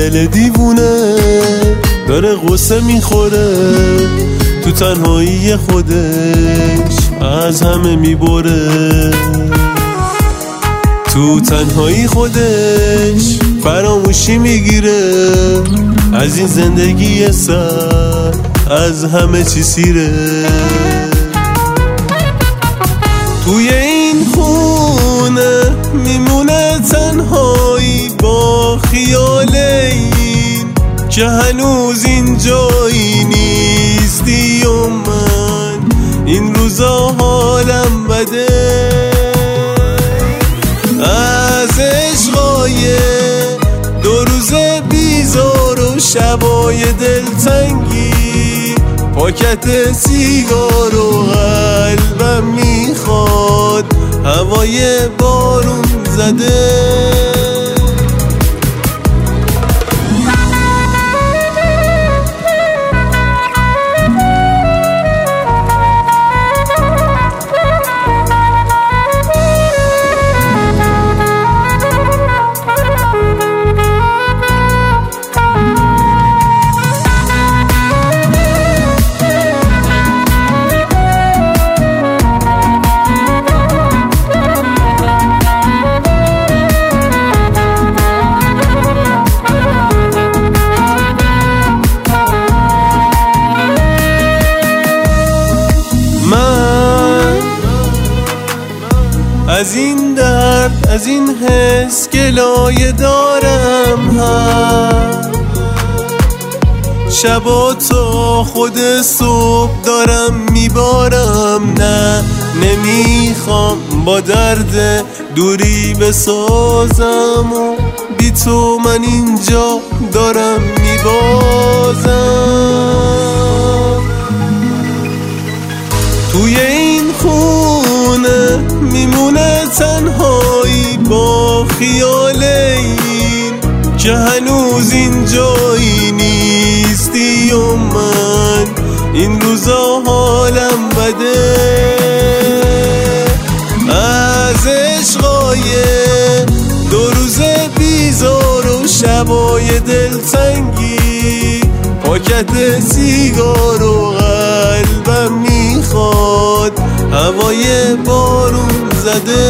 دل دیوونه داره غصه میخوره، تو تنهایی خودش از همه میبره، تو تنهایی خودش فراموشی میگیره، از این زندگی سر از همه چی سیره. توی این خونه میمونه تنهایی با خیال این که هنوز این جایی نیستی و من این روزا حالم بده، از عشقای 2 روز بیزار و شبای دلتنگی، پاکت سیگار و قلبم میخواد هوای بارون زده. از این درد از این حس گلایه دارم هم، شبا تا خود صبح دارم میبارم، نه نمیخوام با درد دوری بسازم و بی تو من اینجا دارم میبازم. توی این خونه میمونه تنهایی با خیال این که هنوز این جایی نیستی و من این روزا حالم بده، از عشقای 2 روز بیزار و شبای دلتنگی، پاکت سیگار و قلبم میخواد هوای بارون زده.